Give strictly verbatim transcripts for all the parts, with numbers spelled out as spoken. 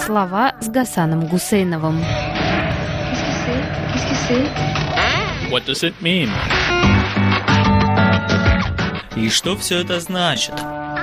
Слова с Гасаном Гусейновым. What does it mean? И что все это значит?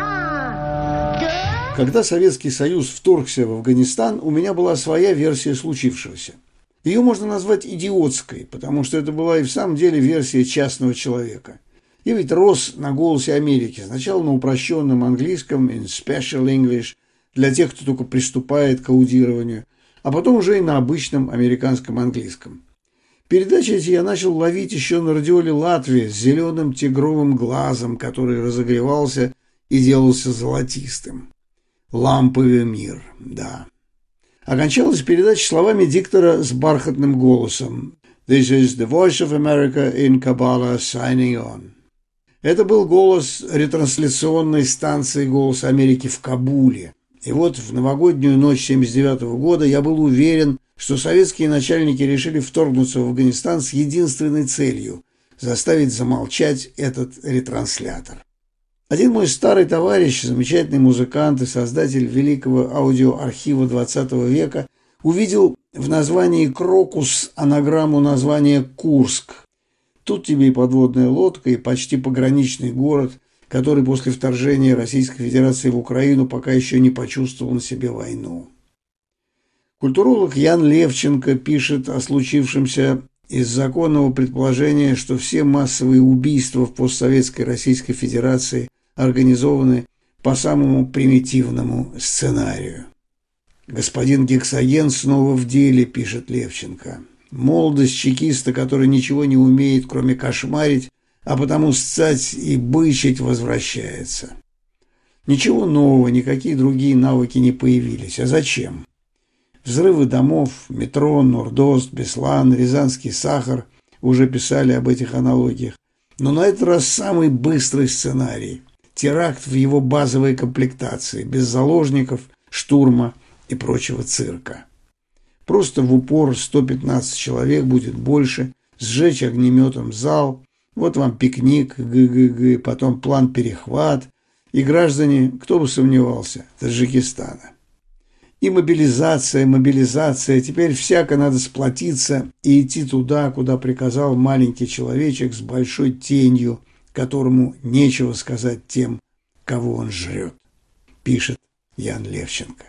Когда Советский Союз вторгся в Афганистан, у меня была своя версия случившегося. Ее можно назвать идиотской, потому что это была и в самом деле версия частного человека. Я ведь рос на «Голосе Америки», сначала на упрощенном английском, in special English, для тех, кто только приступает к аудированию, а потом уже и на обычном американском английском. Передачи эти я начал ловить еще на радиоле Латвии с зеленым тигровым глазом, который разогревался и делался золотистым. Ламповый мир, да. Окончалась передача словами диктора с бархатным голосом. This is the voice of America in Kabbalah signing on. Это был голос ретрансляционной станции «Голос Америки» в Кабуле. И вот в новогоднюю ночь семьдесят девятого года я был уверен, что советские начальники решили вторгнуться в Афганистан с единственной целью – заставить замолчать этот ретранслятор. Один мой старый товарищ, замечательный музыкант и создатель великого аудиоархива двадцатого века, увидел в названии «Крокус» анаграмму названия «Курск». Тут тебе и подводная лодка, и почти пограничный город, который после вторжения Российской Федерации в Украину пока еще не почувствовал на себе войну. Культуролог Ян Левченко пишет о случившемся из законного предположения, что все массовые убийства в постсоветской Российской Федерации организованы по самому примитивному сценарию. Господин Гексоген снова в деле, пишет Левченко. Молодость чекиста, который ничего не умеет, кроме кошмарить, а потому ссать и бычить, возвращается. Ничего нового, никакие другие навыки не появились. А зачем? Взрывы домов, метро, Нордост, Беслан, Рязанский сахар уже писали об этих аналогиях. Но на этот раз самый быстрый сценарий. Теракт в его базовой комплектации, без заложников, штурма и прочего цирка. Просто в упор сто пятнадцать человек, будет больше, сжечь огнеметом зал, вот вам пикник, г-г-г, потом план-перехват, и граждане, кто бы сомневался, Таджикистана. И мобилизация, мобилизация, теперь всяко надо сплотиться и идти туда, куда приказал маленький человечек с большой тенью, которому нечего сказать тем, кого он жрет, пишет Ян Левченко.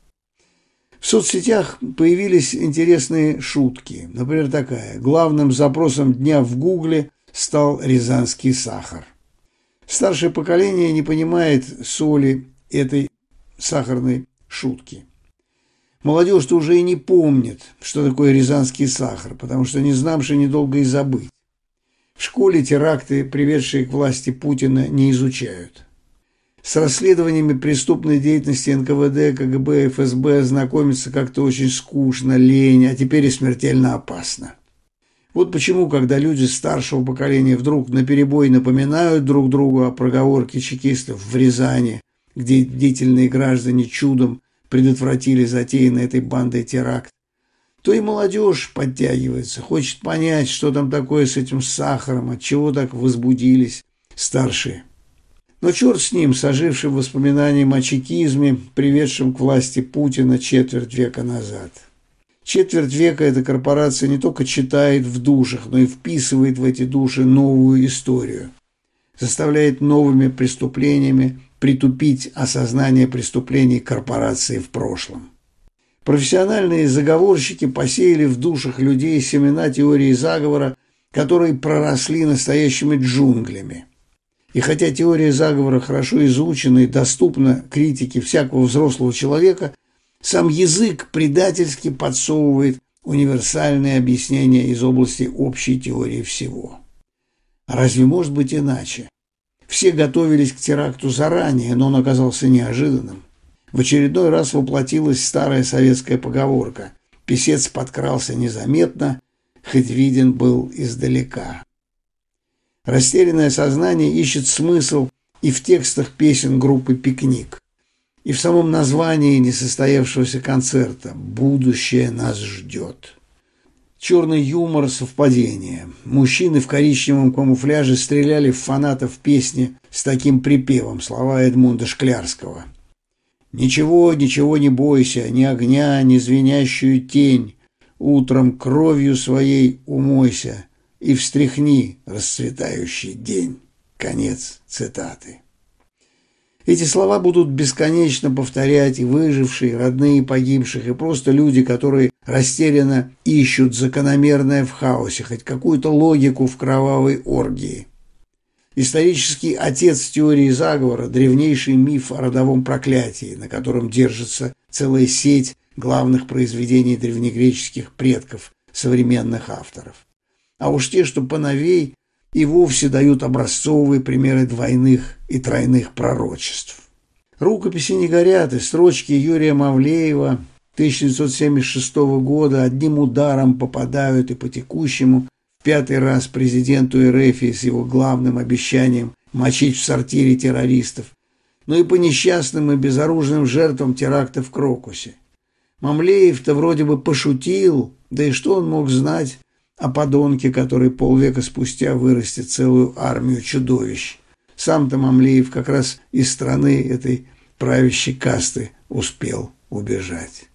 В соцсетях появились интересные шутки. Например, такая. Главным запросом дня в Гугле стал рязанский сахар. Старшее поколение не понимает соли этой сахарной шутки. Молодежь-то уже и не помнит, что такое рязанский сахар, потому что не знавши недолго и забыть. В школе теракты, приведшие к власти Путина, не изучают. С расследованиями преступной деятельности эн ка вэ дэ, ка гэ бэ, эф эс бэ знакомиться как-то очень скучно, лень, а теперь и смертельно опасно. Вот почему, когда люди старшего поколения вдруг наперебой напоминают друг другу о проговорке чекистов в Рязани, где бдительные граждане чудом предотвратили затеянный этой бандой теракт, то и молодежь подтягивается, хочет понять, что там такое с этим сахаром, отчего так возбудились старшие. Но черт с ним, с ожившим воспоминанием о чекизме, приведшем к власти Путина четверть века назад. Четверть века эта корпорация не только читает в душах, но и вписывает в эти души новую историю, заставляет новыми преступлениями притупить осознание преступлений корпорации в прошлом. Профессиональные заговорщики посеяли в душах людей семена теории заговора, которые проросли настоящими джунглями. И хотя теория заговора хорошо изучена и доступна критике всякого взрослого человека, сам язык предательски подсовывает универсальные объяснения из области общей теории всего. А разве может быть иначе? Все готовились к теракту заранее, но он оказался неожиданным. В очередной раз воплотилась старая советская поговорка «Песец подкрался незаметно, хоть виден был издалека». Растерянное сознание ищет смысл и в текстах песен группы «Пикник», и в самом названии несостоявшегося концерта «Будущее нас ждет». Черный юмор, совпадение. Мужчины в коричневом камуфляже стреляли в фанатов песни с таким припевом, слова Эдмунда Шклярского. Ничего, ничего не бойся, ни огня, ни звенящую тень. Утром кровью своей умойся и встряхни расцветающий день. Конец цитаты. Эти слова будут бесконечно повторять и выжившие, родные погибших, и просто люди, которые растерянно ищут закономерное в хаосе, хоть какую-то логику в кровавой оргии. Исторический отец теории заговора – древнейший миф о родовом проклятии, на котором держится целая сеть главных произведений древнегреческих предков, современных авторов. А уж те, что поновей, и вовсе дают образцовые примеры двойных и тройных пророчеств. Рукописи не горят, и строчки Юрия Мавлеева тысяча девятьсот семьдесят шестого года одним ударом попадают и по текущему в пятый раз президенту РФ с его главным обещанием мочить в сортире террористов, но и по несчастным и безоружным жертвам теракта в Крокусе. Мамлеев-то вроде бы пошутил, да и что он мог знать о подонке, который полвека спустя вырастет целую армию чудовищ. Сам-то Мамлеев как раз из страны этой правящей касты успел убежать.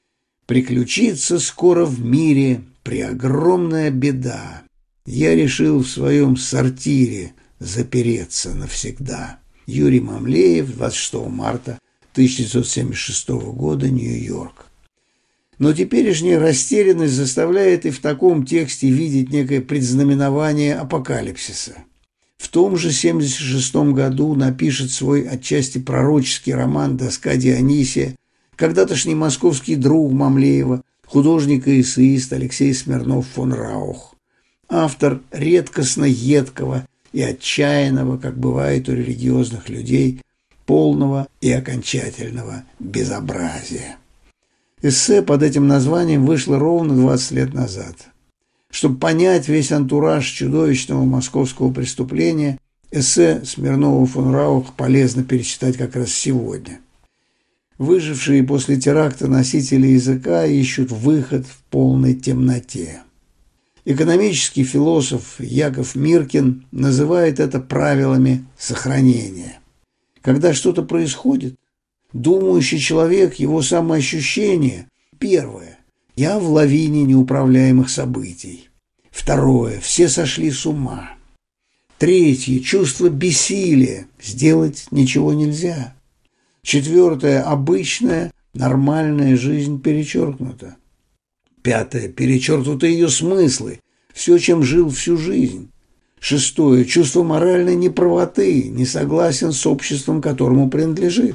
Приключится скоро в мире преогромная беда. Я решил в своем сортире запереться навсегда. Юрий Мамлеев, двадцать шестого марта тысяча девятьсот семьдесят шестого года, Нью-Йорк. Но теперешняя растерянность заставляет и в таком тексте видеть некое предзнаменование апокалипсиса. В том же семьдесят шестом году напишет свой отчасти пророческий роман «Доска Дионисия» когда-тошний московский друг Мамлеева, художник и эссеист Алексей Смирнов фон Раух, автор редкостно едкого и отчаянного, как бывает у религиозных людей, полного и окончательного безобразия. Эссе под этим названием вышло ровно двадцать лет назад. Чтобы понять весь антураж чудовищного московского преступления, эссе Смирнова фон Раух полезно перечитать как раз сегодня. Выжившие после теракта носители языка ищут выход в полной темноте. Экономический философ Яков Миркин называет это правилами сохранения. Когда что-то происходит, думающий человек, его самоощущение – первое – я в лавине неуправляемых событий. Второе – все сошли с ума. Третье – чувство бессилия, сделать ничего нельзя. Четвертое – обычная, нормальная жизнь перечеркнута. Пятое – перечеркнуты ее смыслы, все, чем жил всю жизнь. Шестое – чувство моральной неправоты, не согласен с обществом, которому принадлежит.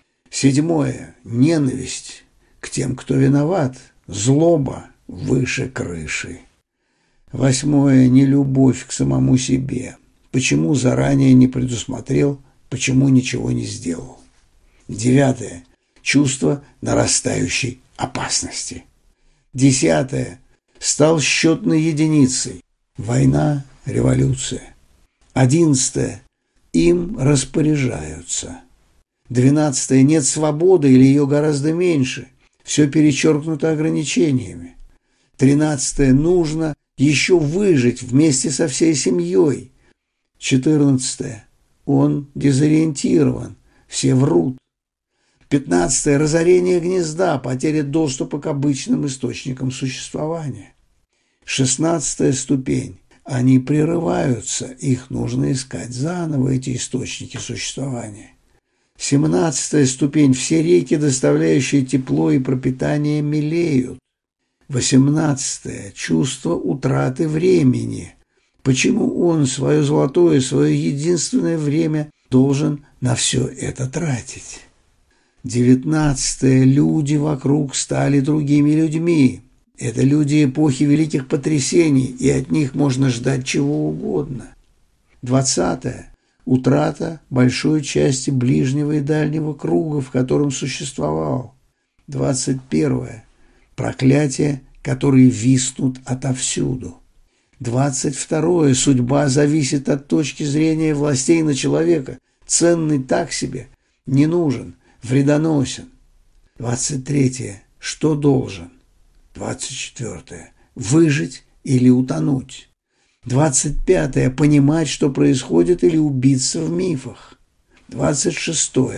Седьмое – ненависть к тем, кто виноват, злоба выше крыши. Восьмое – нелюбовь к самому себе. Почему заранее не предусмотрел, почему ничего не сделал. Девятое – чувство нарастающей опасности. Десятое – стал счетной единицей. Война, революция. Одиннадцатое – им распоряжаются. Двенадцатое – нет свободы или ее гораздо меньше. Все перечеркнуто ограничениями. Тринадцатое – нужно еще выжить вместе со всей семьей. Четырнадцатое – он дезориентирован, все врут. Пятнадцатое – разорение гнезда, потеря доступа к обычным источникам существования. Шестнадцатая ступень – они прерываются, их нужно искать заново, эти источники существования. Семнадцатая ступень – все реки, доставляющие тепло и пропитание, мелеют. Восемнадцатое – чувство утраты времени. Почему он свое золотое, свое единственное время должен на все это тратить? Девятнадцатое – люди вокруг стали другими людьми. Это люди эпохи великих потрясений, и от них можно ждать чего угодно. Двадцатое – утрата большой части ближнего и дальнего круга, в котором существовал. Двадцать первое – проклятия, которые виснут отовсюду. Двадцать второе – судьба зависит от точки зрения властей на человека. Ценный так себе, не нужен, вредоносен. Двадцать третье – что должен? Двадцать четвертое – выжить или утонуть. Двадцать пятое – понимать, что происходит, или убиться в мифах. Двадцать шестое –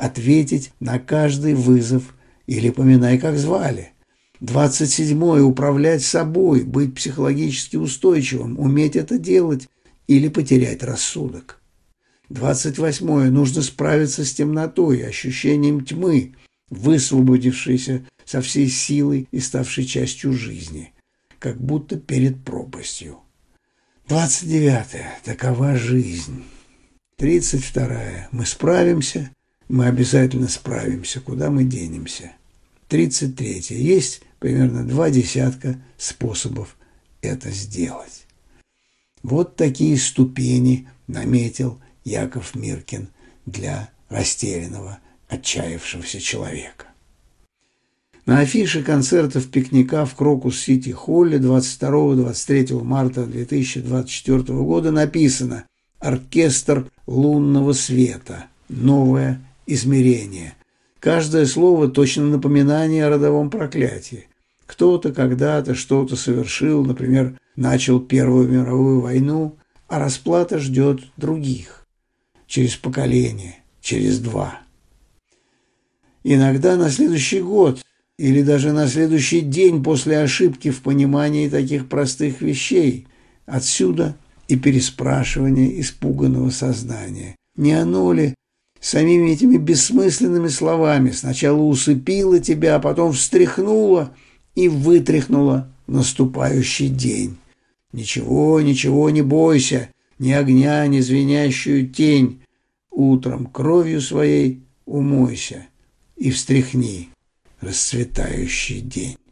ответить на каждый вызов или поминай, как звали. Двадцать седьмое. Управлять собой, быть психологически устойчивым, уметь это делать или потерять рассудок. Двадцать восьмое. Нужно справиться с темнотой, ощущением тьмы, высвободившейся со всей силой и ставшей частью жизни, как будто перед пропастью. Двадцать девятое. Такова жизнь. Тридцать второе. Мы справимся, мы обязательно справимся, куда мы денемся. Тридцать третье. Есть примерно два десятка способов это сделать. Вот такие ступени наметил Яков Миркин для растерянного, отчаявшегося человека. На афише концертов пикника в Крокус-Сити-Холле двадцать второго — двадцать третьего марта две тысячи двадцать четвёртого года написано «Оркестр лунного света. Новое измерение». Каждое слово точно напоминание о родовом проклятии. Кто-то когда-то что-то совершил, например, начал Первую мировую войну, а расплата ждет других. Через поколение, через два. Иногда на следующий год или даже на следующий день после ошибки в понимании таких простых вещей. Отсюда и переспрашивание испуганного сознания. Не оно ли самими этими бессмысленными словами сначала усыпило тебя, а потом встряхнуло и вытряхнуло в наступающий день? Ничего, ничего не бойся, ни огня, ни звенящую тень. Утром кровью своей умойся и встряхни расцветающий день.